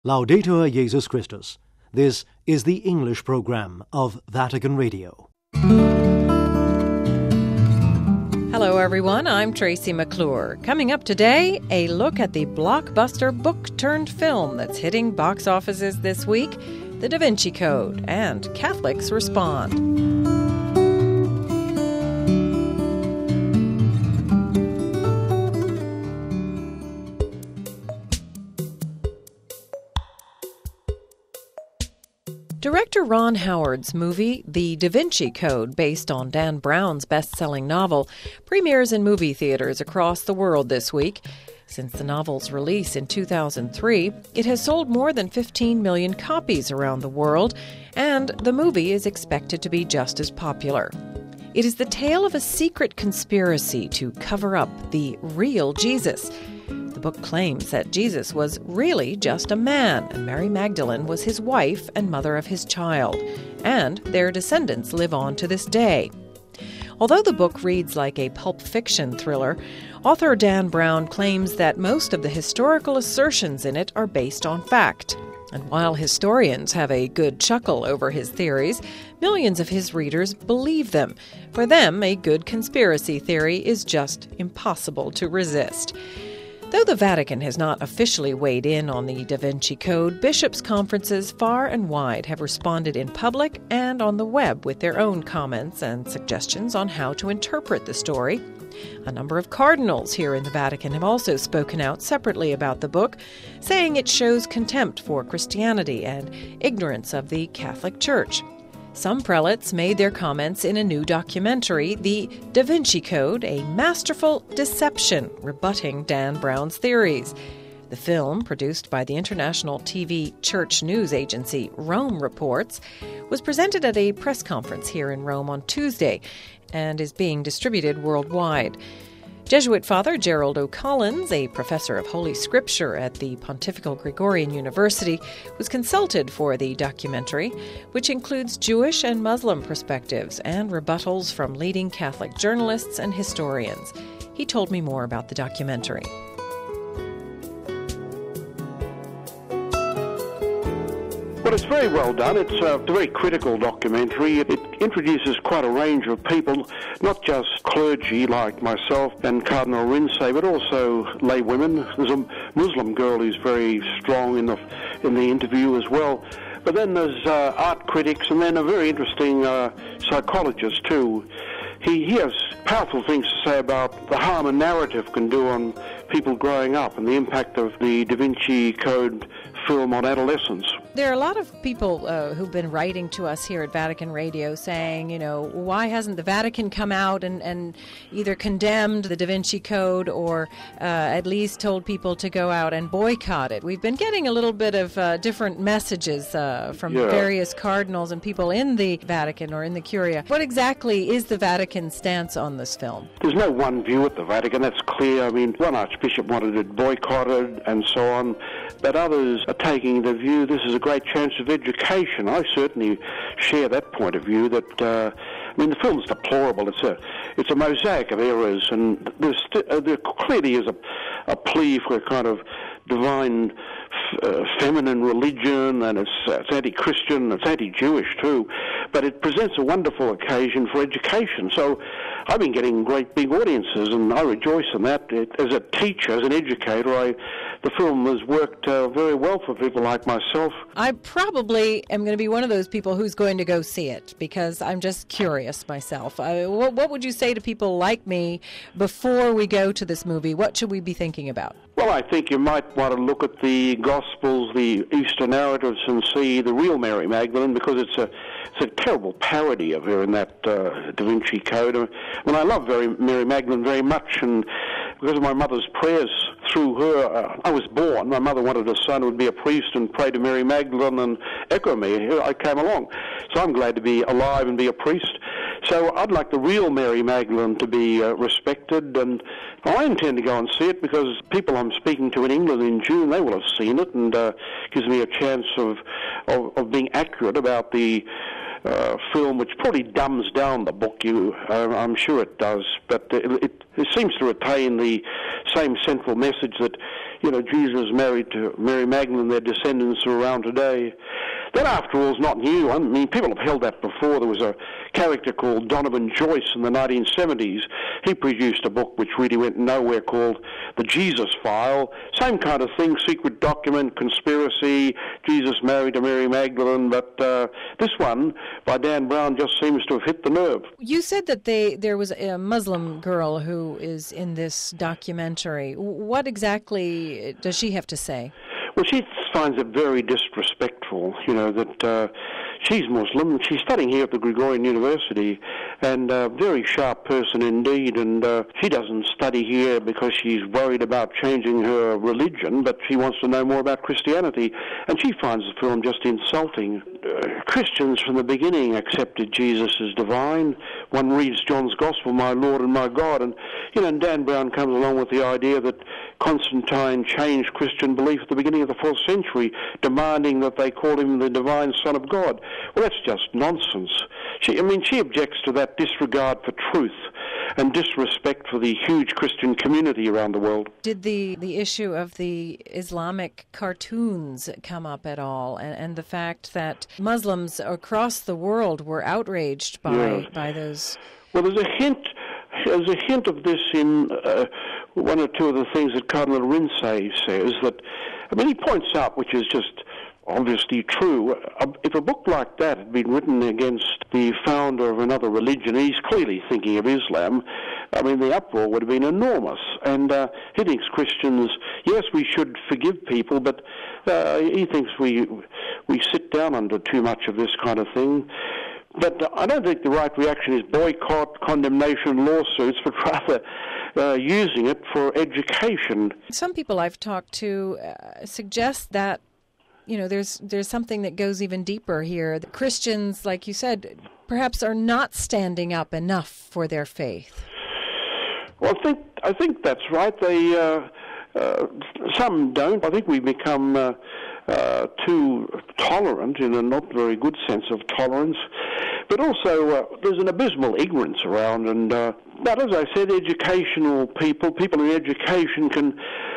Laudetur Jesus Christus. This is the English program of Vatican Radio. Hello, everyone. I'm Tracy McClure. Coming up today, a look at the blockbuster book-turned-film that's hitting box offices this week, The Da Vinci Code, and Catholics respond. Director Ron Howard's movie, The Da Vinci Code, based on Dan Brown's best-selling novel, premieres in movie theaters across the world this week. Since the novel's release in 2003, it has sold more than 15 million copies around the world, and the movie is expected to be just as popular. It is the tale of a secret conspiracy to cover up the real Jesus. The book claims that Jesus was really just a man, and Mary Magdalene was his wife and mother of his child, and their descendants live on to this day. Although the book reads like a pulp fiction thriller, author Dan Brown claims that most of the historical assertions in it are based on fact. And while historians have a good chuckle over his theories, millions of his readers believe them. For them, a good conspiracy theory is just impossible to resist. Though the Vatican has not officially weighed in on the Da Vinci Code, bishops' conferences far and wide have responded in public and on the web with their own comments and suggestions on how to interpret the story. A number of cardinals here in the Vatican have also spoken out separately about the book, saying it shows contempt for Christianity and ignorance of the Catholic Church. Some prelates made their comments in a new documentary, The Da Vinci Code, a masterful deception rebutting Dan Brown's theories. The film, produced by the international TV church news agency Rome Reports, was presented at a press conference here in Rome on Tuesday and is being distributed worldwide. Jesuit Father Gerald O'Collins, a professor of Holy Scripture at the Pontifical Gregorian University, was consulted for the documentary, which includes Jewish and Muslim perspectives and rebuttals from leading Catholic journalists and historians. He told me more about the documentary. Well, it's very well done. It's a very critical documentary. It introduces quite a range of people, not just clergy like myself and Cardinal Rinzai, but also lay women. There's a Muslim girl who's very strong in the interview as well. But then there's art critics, and then a very interesting psychologist too. He has powerful things to say about the harm a narrative can do on people growing up and the impact of the Da Vinci Code film on adolescence. There are a lot of people who've been writing to us here at Vatican Radio saying, why hasn't the Vatican come out and either condemned the Da Vinci Code or at least told people to go out and boycott it? We've been getting a little bit of different messages from various cardinals and people in the Vatican or in the Curia. What exactly is the Vatican's stance on this film? There's no one view at the Vatican, that's clear. I mean, one archbishop wanted it boycotted and so on, but others are taking the view this is a great chance of education. I certainly share that point of view that, the film's deplorable. It's a mosaic of errors, and there clearly is a plea for a kind of divine feminine religion, and it's anti-Christian, it's anti-Jewish too, but it presents a wonderful occasion for education. So I've been getting great big audiences, and I rejoice in that. As a teacher, as an educator, the film has worked very well for people like myself. I probably am going to be one of those people who's going to go see it because I'm just curious myself. What would you say to people like me before we go to this movie? What should we be thinking about? Well, I think you might want to look at the Gospels, the Easter narratives, and see the real Mary Magdalene, because it's a terrible parody of her in that Da Vinci Code. I love Mary Magdalene very much, and because of my mother's prayers through her, I was born. My mother wanted a son who would be a priest and pray to Mary Magdalene and echo me. I came along. So I'm glad to be alive and be a priest. So I'd like the real Mary Magdalene to be respected, and I intend to go and see it because people I'm speaking to in England in June, they will have seen it, and gives me a chance of being accurate about the film, which probably dumbs down the book. I'm sure it does, but it seems to retain the same central message that Jesus married to Mary Magdalene, their descendants are around today. That, after all, is not new. I mean, people have held that before. There was a character called Donovan Joyce in the 1970s. He produced a book which really went nowhere called The Jesus File. Same kind of thing, secret document, conspiracy, Jesus married to Mary Magdalene. But this one, by Dan Brown, just seems to have hit the nerve. You said that there was a Muslim girl who is in this documentary. What exactly does she have to say? Well, she finds it very disrespectful, that she's Muslim. She's studying here at the Gregorian University, and a very sharp person indeed, and she doesn't study here because she's worried about changing her religion, but she wants to know more about Christianity, and she finds the film just insulting. Christians from the beginning accepted Jesus as divine. One reads John's Gospel, my Lord and my God, and Dan Brown comes along with the idea that Constantine changed Christian belief at the beginning of the 4th century, demanding that they call him the divine Son of God. Well, that's just nonsense. She objects to that disregard for truth and disrespect for the huge Christian community around the world. Did the issue of the Islamic cartoons come up at all, and the fact that Muslims across the world were outraged by those? Well, there's a hint of this in one or two of the things that Cardinal Rinsey says. He points out, which is just obviously true, if a book like that had been written against the founder of another religion, he's clearly thinking of Islam, the uproar would have been enormous. And he thinks Christians, yes, we should forgive people, but he thinks we sit down under too much of this kind of thing. But I don't think the right reaction is boycott, condemnation, lawsuits, but rather using it for education. Some people I've talked to suggest that there's something that goes even deeper here. The Christians, like you said, perhaps are not standing up enough for their faith. Well, I think that's right. They some don't. I think we become too tolerant, in a not very good sense of tolerance. But also, there's an abysmal ignorance around. And but as I said, educational people in education can,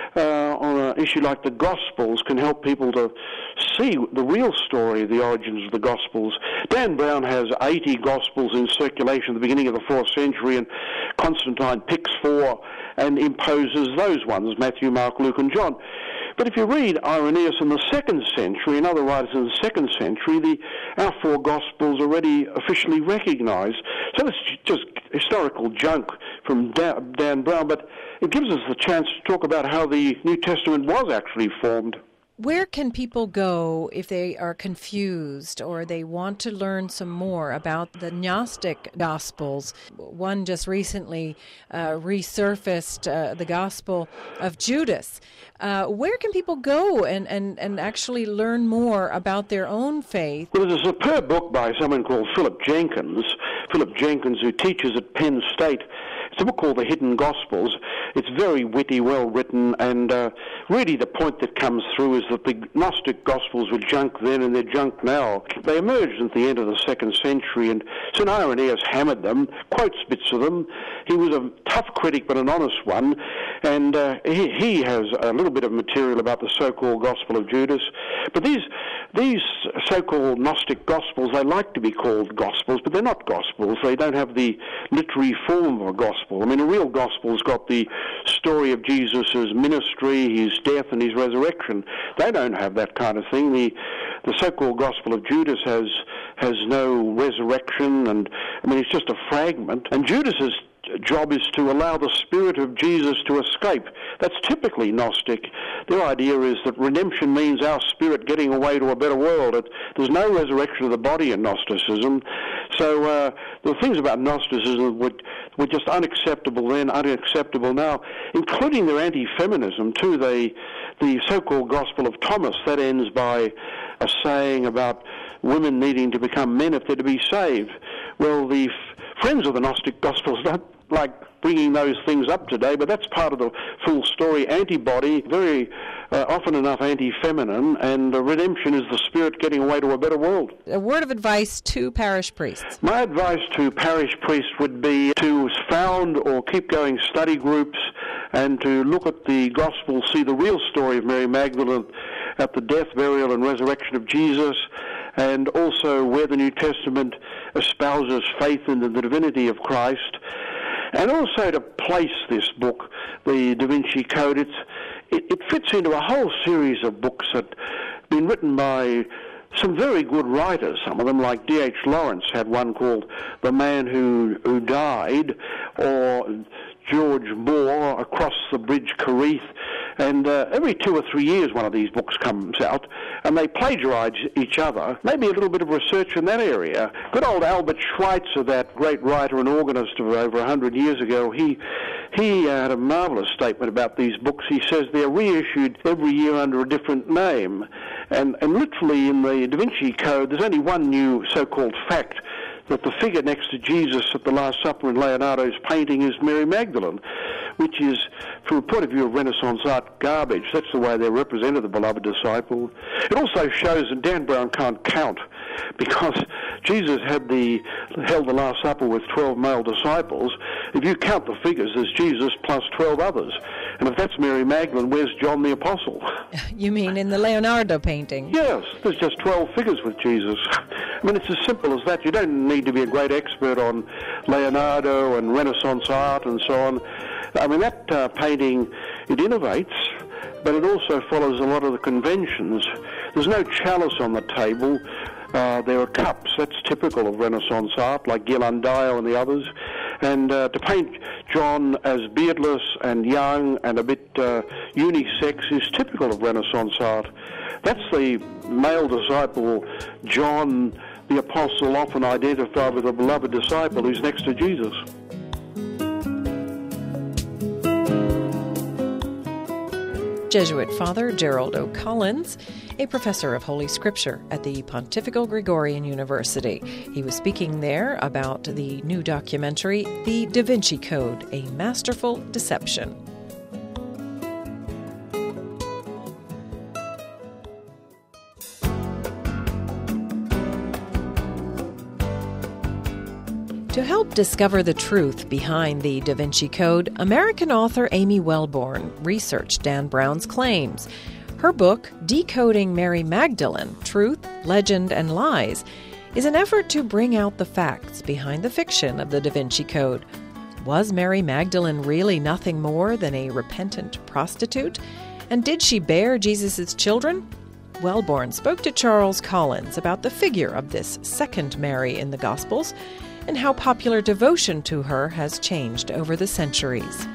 on an issue like the Gospels, can help people to see the real story of the origins of the Gospels. Dan Brown has 80 Gospels in circulation at the beginning of the 4th century, and Constantine picks 4 and imposes those ones, Matthew, Mark, Luke, and John. But if you read Irenaeus in the 2nd century and other writers in the 2nd century, our 4 Gospels are already officially recognized. So it's just historical junk from Dan Brown, but it gives us the chance to talk about how the New Testament was actually formed. Where can people go if they are confused or they want to learn some more about the Gnostic Gospels? One just recently resurfaced the Gospel of Judas. Where can people go and actually learn more about their own faith? Well, there's a superb book by someone called Philip Jenkins, who teaches at Penn State. It's a book called The Hidden Gospels. It's very witty, well written, and really the point that comes through is that the Gnostic Gospels were junk then and they're junk now. They emerged at the end of the 2nd century, and St. Irenaeus hammered them, quotes bits of them. He was a tough critic but an honest one, and he has a little bit of material about the so-called Gospel of Judas. But these so-called Gnostic Gospels, they like to be called Gospels, but they're not Gospels. They don't have the literary form of a Gospel. A real Gospel's got the story of Jesus' ministry, his death, and his resurrection. They don't have that kind of thing. The so-called Gospel of Judas has no resurrection, and it's just a fragment. And Judas's job is to allow the spirit of Jesus to escape. That's typically Gnostic. Their idea is that redemption means our spirit getting away to a better world. There's no resurrection of the body in Gnosticism. So the things about Gnosticism were just unacceptable then, unacceptable now, including their anti-feminism too. The so-called Gospel of Thomas, that ends by a saying about women needing to become men if they're to be saved. Well, the friends of the Gnostic Gospels don't like bringing those things up today, but that's part of the full story. Antibody, very often enough anti-feminine, and redemption is the spirit getting away to a better world. A word of advice to parish priests. My advice to parish priests would be to found or keep going study groups and to look at the Gospels, see the real story of Mary Magdalene at the death, burial, and resurrection of Jesus, and also where the New Testament espouses faith in the divinity of Christ, and also to place this book, the Da Vinci Code. It fits into a whole series of books that have been written by some very good writers. Some of them, like D.H. Lawrence, had one called The Man Who Died, or George Moore, Across the Bridge, Kerith. And every 2 or 3 years one of these books comes out, and they plagiarize each other. Maybe a little bit of research in that area. Good old Albert Schweitzer, that great writer and organist of over 100 years ago, he had a marvelous statement about these books. He says they're reissued every year under a different name. And literally in the Da Vinci Code, there's only one new so-called fact, that the figure next to Jesus at the Last Supper in Leonardo's painting is Mary Magdalene, which is, from a point of view of Renaissance art, garbage. That's the way they represented the beloved disciple. It also shows that Dan Brown can't count, because Jesus held the Last Supper with 12 male disciples. If you count the figures, there's Jesus plus 12 others. And if that's Mary Magdalene, where's John the Apostle? You mean in the Leonardo painting? Yes, there's just 12 figures with Jesus. I mean, it's as simple as that. You don't need to be a great expert on Leonardo and Renaissance art and so on. I mean, that painting, it innovates, but it also follows a lot of the conventions. There's no chalice on the table. There are cups. That's typical of Renaissance art, like Ghirlandaio and the others. And to paint John as beardless and young and a bit unisex is typical of Renaissance art. That's the male disciple, John the Apostle, often identified with a beloved disciple who's next to Jesus. Jesuit Father Gerald O'Collins, a professor of Holy Scripture at the Pontifical Gregorian University. He was speaking there about the new documentary, The Da Vinci Code, A Masterful Deception. To help discover the truth behind the Da Vinci Code, American author Amy Wellborn researched Dan Brown's claims. Her book, Decoding Mary Magdalene, Truth, Legend, and Lies, is an effort to bring out the facts behind the fiction of the Da Vinci Code. Was Mary Magdalene really nothing more than a repentant prostitute? And did she bear Jesus' children? Wellborn spoke to Charles Collins about the figure of this second Mary in the Gospels, and how popular devotion to her has changed over the centuries.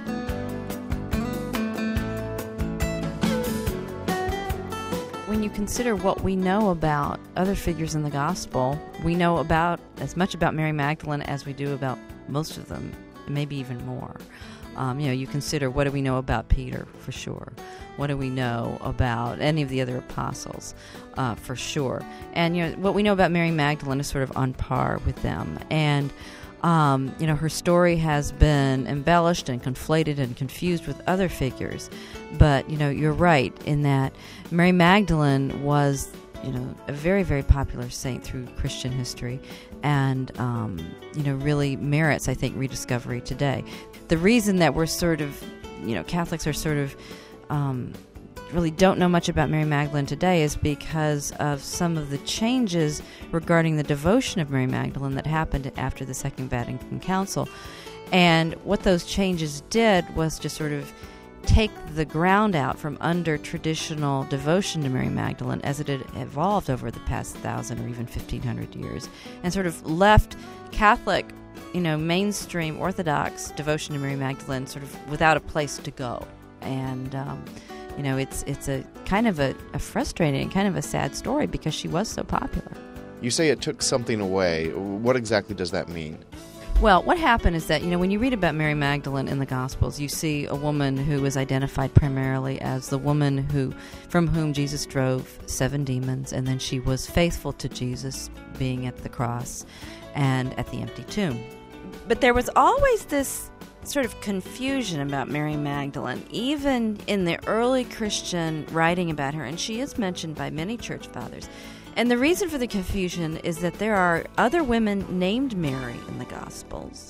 When you consider what we know about other figures in the Gospel, we know about as much about Mary Magdalene as we do about most of them, maybe even more. You consider, what do we know about Peter, for sure? What do we know about any of the other apostles, for sure? And, what we know about Mary Magdalene is sort of on par with them. And, her story has been embellished and conflated and confused with other figures. But, you're right in that Mary Magdalene was, a very, very popular saint through Christian history and, really merits, I think, rediscovery today. The reason that we're sort of, Catholics are sort of really don't know much about Mary Magdalene today is because of some of the changes regarding the devotion of Mary Magdalene that happened after the Second Vatican Council. And what those changes did was just sort of take the ground out from under traditional devotion to Mary Magdalene as it had evolved over the past 1,000 or even 1,500 years, and sort of left Catholic, mainstream Orthodox devotion to Mary Magdalene sort of without a place to go. And, it's a kind of a frustrating, kind of a sad story because she was so popular. You say it took something away. What exactly does that mean? Well, what happened is that, when you read about Mary Magdalene in the Gospels, you see a woman who is identified primarily as the woman from whom Jesus drove 7 demons, and then she was faithful to Jesus being at the cross and at the empty tomb. But there was always this sort of confusion about Mary Magdalene, even in the early Christian writing about her, and she is mentioned by many church fathers. And the reason for the confusion is that there are other women named Mary in the Gospels.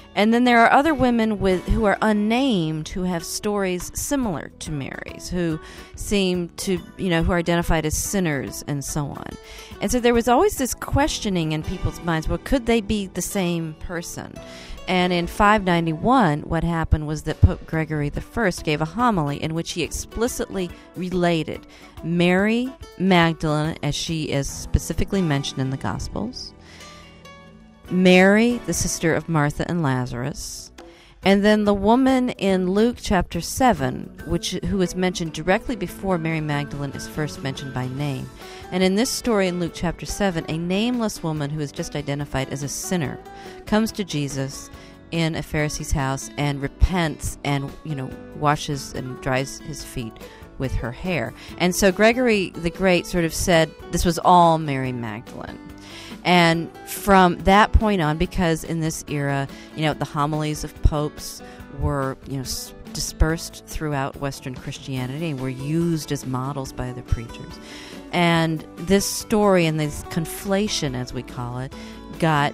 And then there are other women who are unnamed who have stories similar to Mary's, who seem to, who are identified as sinners and so on. And so there was always this questioning in people's minds, well, could they be the same person? And in 591, what happened was that Pope Gregory I gave a homily in which he explicitly related Mary Magdalene, as she is specifically mentioned in the Gospels, Mary, the sister of Martha and Lazarus, and then the woman in Luke chapter 7, who is mentioned directly before Mary Magdalene is first mentioned by name. And in this story in Luke chapter 7, a nameless woman who is just identified as a sinner comes to Jesus in a Pharisee's house and repents and, washes and dries his feet with her hair. And so Gregory the Great sort of said this was all Mary Magdalene. And from that point on, because in this era, the homilies of popes were, dispersed throughout Western Christianity and were used as models by the preachers. And this story and this conflation, as we call it, got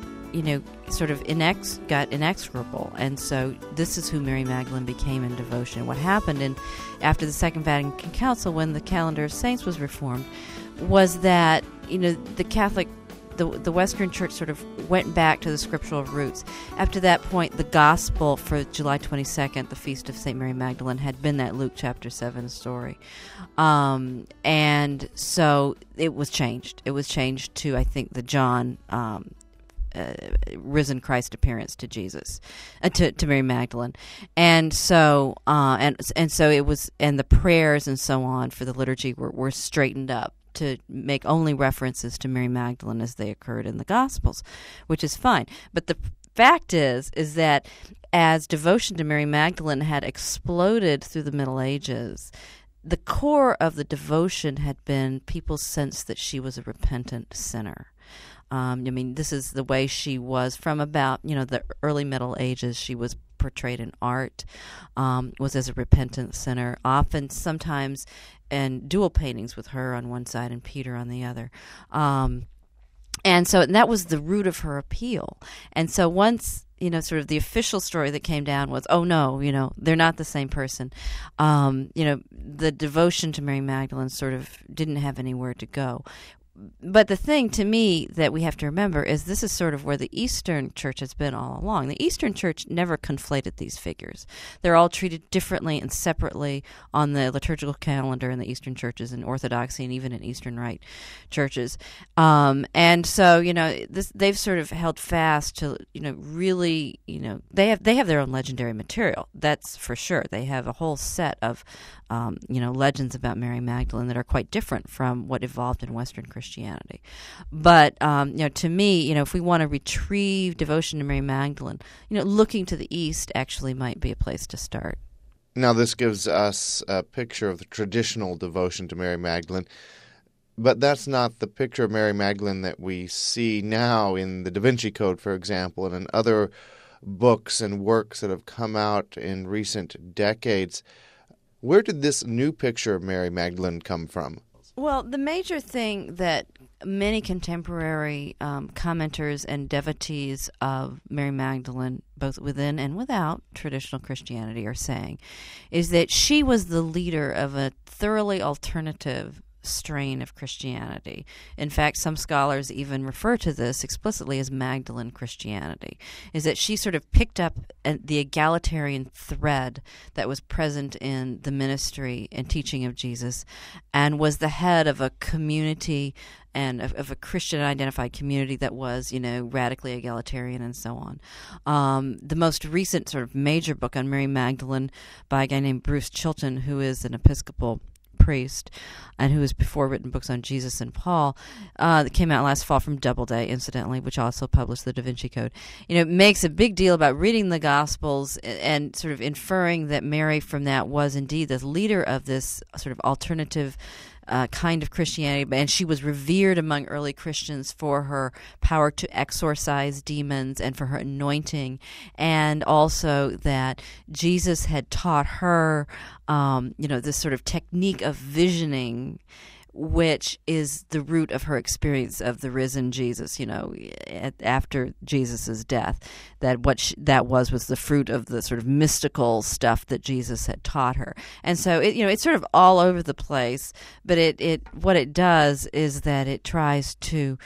inexorable. And so this is who Mary Magdalene became in devotion. What happened after the Second Vatican Council, when the calendar of saints was reformed, was that, the Catholic, the Western Church sort of went back to the scriptural roots. After that point, the gospel for July 22nd, the feast of St. Mary Magdalene, had been that Luke chapter 7 story. And so it was changed. It was changed to, I think, the John risen Christ appearance to Jesus, to Mary Magdalene, and so so it was, and the prayers and so on for the liturgy were straightened up to make only references to Mary Magdalene as they occurred in the Gospels, which is fine. But the fact is that as devotion to Mary Magdalene had exploded through the Middle Ages, the core of the devotion had been people's sense that she was a repentant sinner. This is the way she was from about, the early Middle Ages. She was portrayed in art, was as a repentant sinner, often sometimes in dual paintings with her on one side and Peter on the other. And that was the root of her appeal. And so once, sort of the official story that came down was, oh no, they're not the same person. The devotion to Mary Magdalene sort of didn't have anywhere to go. But the thing to me that we have to remember is this is sort of where the Eastern Church has been all along. The Eastern Church never conflated these figures. They're all treated differently and separately on the liturgical calendar in the Eastern churches, in Orthodoxy and even in Eastern Rite churches. And so, they've sort of held fast to, really, they have their own legendary material. That's for sure. They have a whole set of legends about Mary Magdalene that are quite different from what evolved in Western Christianity. But, to me, if we want to retrieve devotion to Mary Magdalene, looking to the East actually might be a place to start. Now, this gives us a picture of the traditional devotion to Mary Magdalene, but that's not the picture of Mary Magdalene that we see now in the Da Vinci Code, for example, and in other books and works that have come out in recent decades. Where did this new picture of Mary Magdalene come from? Well, the major thing that many contemporary commenters and devotees of Mary Magdalene, both within and without traditional Christianity, are saying is that she was the leader of a thoroughly alternative strain of Christianity. In fact, some scholars even refer to this explicitly as Magdalene Christianity, is that she sort of picked up the egalitarian thread that was present in the ministry and teaching of Jesus and was the head of a community and of a Christian-identified community that was, radically egalitarian and so on. The most recent sort of major book on Mary Magdalene by a guy named Bruce Chilton, who is an Episcopal priest and who has before written books on Jesus and Paul, that came out last fall from Doubleday, incidentally, which also published the Da Vinci Code, makes a big deal about reading the Gospels and sort of inferring that Mary from that was indeed the leader of this sort of alternative kind of Christianity, and she was revered among early Christians for her power to exorcise demons and for her anointing, and also that Jesus had taught her, this sort of technique of visioning which is the root of her experience of the risen Jesus, after Jesus' death, that that was the fruit of the sort of mystical stuff that Jesus had taught her. And so it's sort of all over the place, but what it does is that it tries to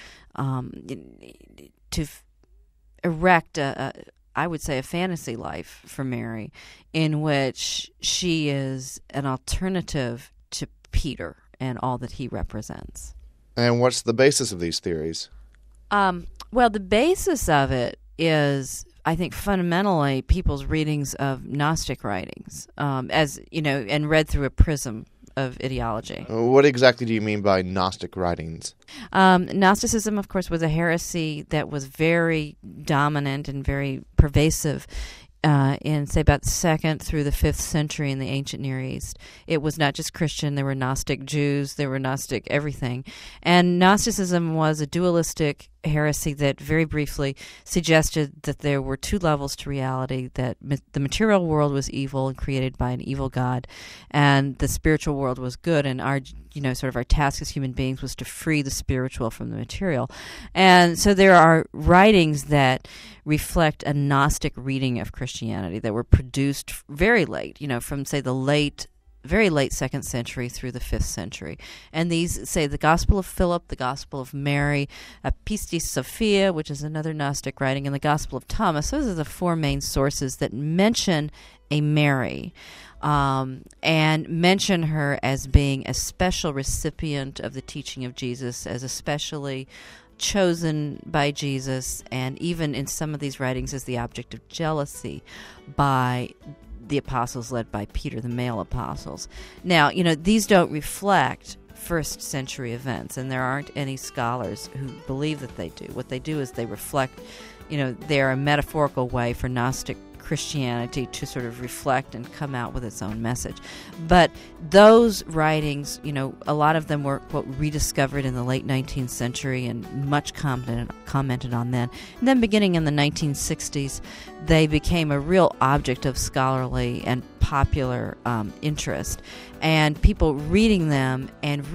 erect I would say a fantasy life for Mary, in which she is an alternative to Peter and all that he represents. And what's the basis of these theories? Well, the basis of it is, I think, fundamentally people's readings of Gnostic writings, as and read through a prism of ideology. What exactly do you mean by Gnostic writings? Gnosticism, of course, was a heresy that was very dominant and very pervasive in, say, about the 2nd through the 5th century in the ancient Near East. It was not just Christian. There were Gnostic Jews. There were Gnostic everything. And Gnosticism was a dualistic heresy that very briefly suggested that there were two levels to reality, that the material world was evil and created by an evil God, and the spiritual world was good, and our sort of our task as human beings was to free the spiritual from the material. And so there are writings that reflect a Gnostic reading of Christianity that were produced very late, from, say, very late 2nd century through the 5th century. And these say the Gospel of Philip, the Gospel of Mary, Pistis Sophia, which is another Gnostic writing, and the Gospel of Thomas. Those are the four main sources that mention a Mary, and mention her as being a special recipient of the teaching of Jesus, as especially chosen by Jesus, and even in some of these writings as the object of jealousy by the apostles led by Peter, the male apostles. Now, these don't reflect first century events, and there aren't any scholars who believe that they do. What they do is they reflect, they're a metaphorical way for Gnostic Christianity to sort of reflect and come out with its own message. But those writings, a lot of them were, quote, rediscovered in the late 19th century and much commented on then. And then beginning in the 1960s, they became a real object of scholarly and popular interest. And people reading them,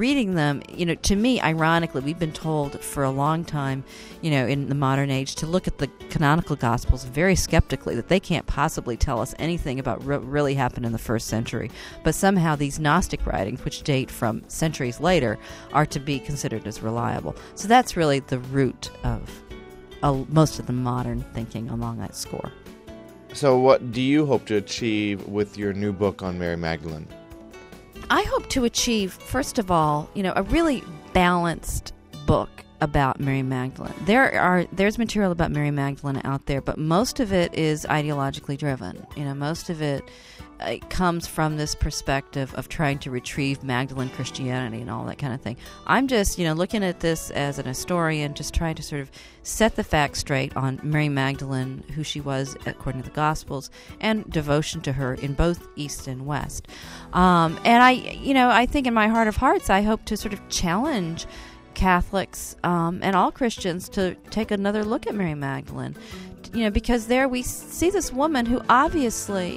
to me, ironically, we've been told for a long time, in the modern age, to look at the canonical Gospels very skeptically, that they can't possibly tell us anything about what really happened in the 1st century. But somehow these Gnostic writings, which date from centuries later, are to be considered as reliable. So that's really the root of most of the modern thinking along that score. So what do you hope to achieve with your new book on Mary Magdalene? I hope to achieve, first of all, a really balanced book about Mary Magdalene. There's material about Mary Magdalene out there, but most of it is ideologically driven. Most of it comes from this perspective of trying to retrieve Magdalene Christianity and all that kind of thing. I'm just, looking at this as an historian, just trying to sort of set the facts straight on Mary Magdalene, who she was according to the Gospels, and devotion to her in both East and West. And I think in my heart of hearts, I hope to sort of challenge Catholics and all Christians to take another look at Mary Magdalene, because there we see this woman who obviously,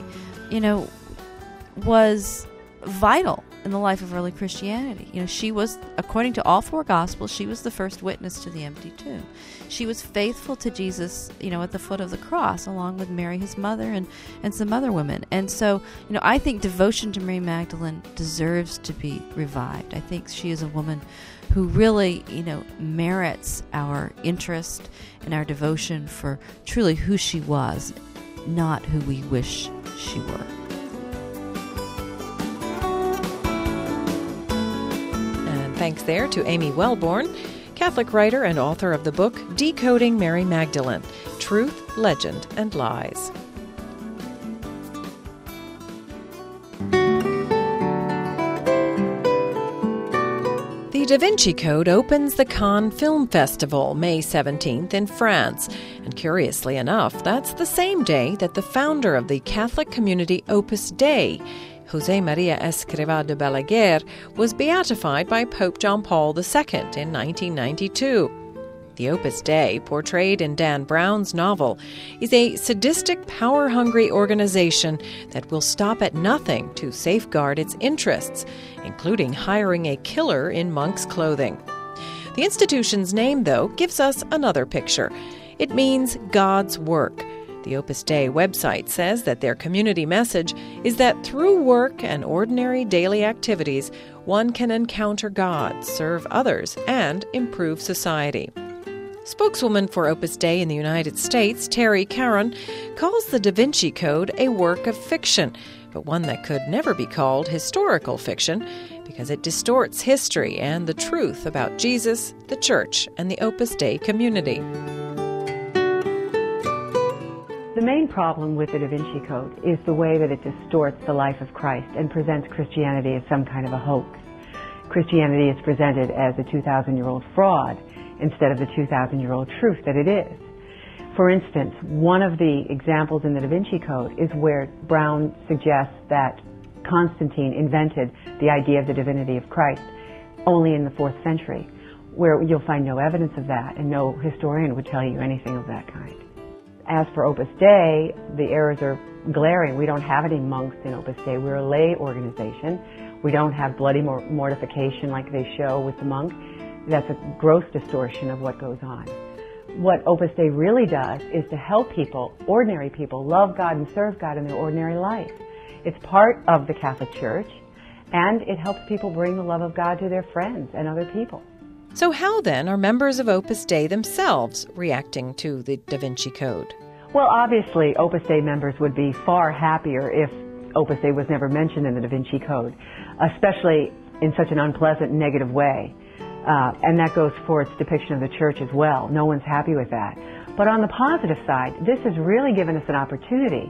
was vital in the life of early Christianity. She was, according to all four Gospels, she was the first witness to the empty tomb. She was faithful to Jesus, at the foot of the cross, along with Mary, his mother, and some other women. And so, I think devotion to Mary Magdalene deserves to be revived. I think she is a woman who really, merits our interest and our devotion for truly who she was, not who we wish she were. And thanks there to Amy Wellborn, Catholic writer and author of the book Decoding Mary Magdalene, Truth, Legend, and Lies. The Da Vinci Code opens the Cannes Film Festival May 17th in France. And curiously enough, that's the same day that the founder of the Catholic community Opus Dei, José María Escrivá de Balaguer, was beatified by Pope John Paul II in 1992. The Opus Dei, portrayed in Dan Brown's novel, is a sadistic, power-hungry organization that will stop at nothing to safeguard its interests, including hiring a killer in monk's clothing. The institution's name, though, gives us another picture. It means God's work. The Opus Dei website says that their community message is that through work and ordinary daily activities, one can encounter God, serve others, and improve society. Spokeswoman for Opus Dei in the United States, Terry Caron, calls the Da Vinci Code a work of fiction, but one that could never be called historical fiction because it distorts history and the truth about Jesus, the Church, and the Opus Dei community. The main problem with the Da Vinci Code is the way that it distorts the life of Christ and presents Christianity as some kind of a hoax. Christianity is presented as a 2,000-year-old fraud instead of the 2,000-year-old truth that it is. For instance, one of the examples in the Da Vinci Code is where Brown suggests that Constantine invented the idea of the divinity of Christ only in the 4th century, where you'll find no evidence of that, and no historian would tell you anything of that kind. As for Opus Dei, the errors are glaring. We don't have any monks in Opus Dei. We're a lay organization. We don't have bloody mortification like they show with the monk. That's a gross distortion of what goes on. What Opus Dei really does is to help people, ordinary people, love God and serve God in their ordinary life. It's part of the Catholic Church, and it helps people bring the love of God to their friends and other people. So how, then, are members of Opus Dei themselves reacting to the Da Vinci Code? Well, obviously, Opus Dei members would be far happier if Opus Dei was never mentioned in the Da Vinci Code, especially in such an unpleasant, negative way. And that goes for its depiction of the Church as well. No one's happy with that. But on the positive side, this has really given us an opportunity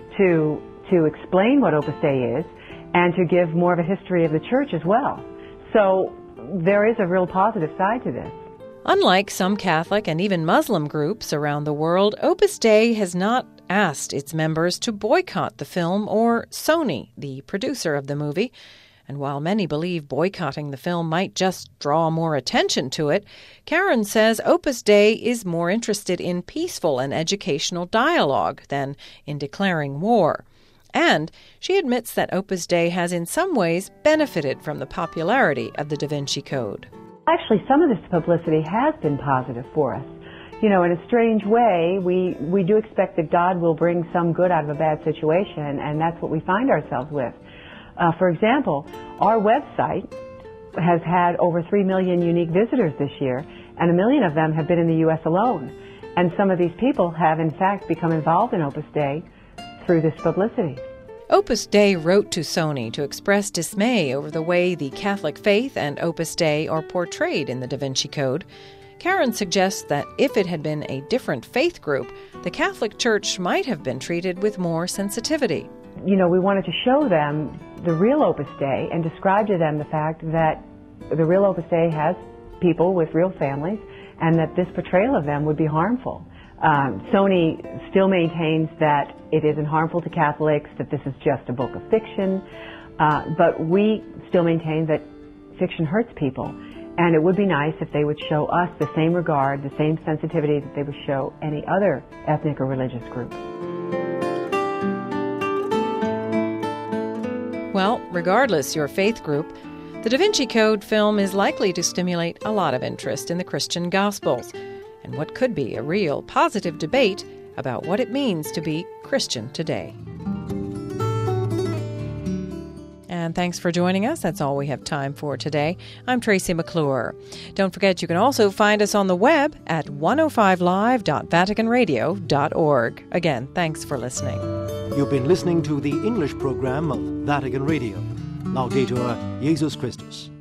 to explain what Opus Dei is and to give more of a history of the Church as well. So there is a real positive side to this. Unlike some Catholic and even Muslim groups around the world, Opus Dei has not asked its members to boycott the film or Sony, the producer of the movie. And while many believe boycotting the film might just draw more attention to it, Caron says Opus Dei is more interested in peaceful and educational dialogue than in declaring war. And she admits that Opus Dei has in some ways benefited from the popularity of the Da Vinci Code. Actually, some of this publicity has been positive for us. You know, in a strange way, we do expect that God will bring some good out of a bad situation, and that's what we find ourselves with. For example, our website has had over 3 million unique visitors this year, and 1 million of them have been in the U.S. alone. And some of these people have, in fact, become involved in Opus Dei through this publicity. Opus Dei wrote to Sony to express dismay over the way the Catholic faith and Opus Dei are portrayed in the Da Vinci Code. Caron suggests that if it had been a different faith group, the Catholic Church might have been treated with more sensitivity. You know, we wanted to show them the real Opus Dei and describe to them the fact that the real Opus Dei has people with real families and that this portrayal of them would be harmful. Sony still maintains that it isn't harmful to Catholics, that this is just a book of fiction, but we still maintain that fiction hurts people, and it would be nice if they would show us the same regard, the same sensitivity that they would show any other ethnic or religious group. Well, regardless your faith group, the Da Vinci Code film is likely to stimulate a lot of interest in the Christian Gospels and what could be a real positive debate about what it means to be Christian today. And thanks for joining us. That's all we have time for today. I'm Tracy McClure. Don't forget you can also find us on the web at 105live.vaticanradio.org. Again, thanks for listening. You've been listening to the English program of Vatican Radio. Laudetur Jesus Christus.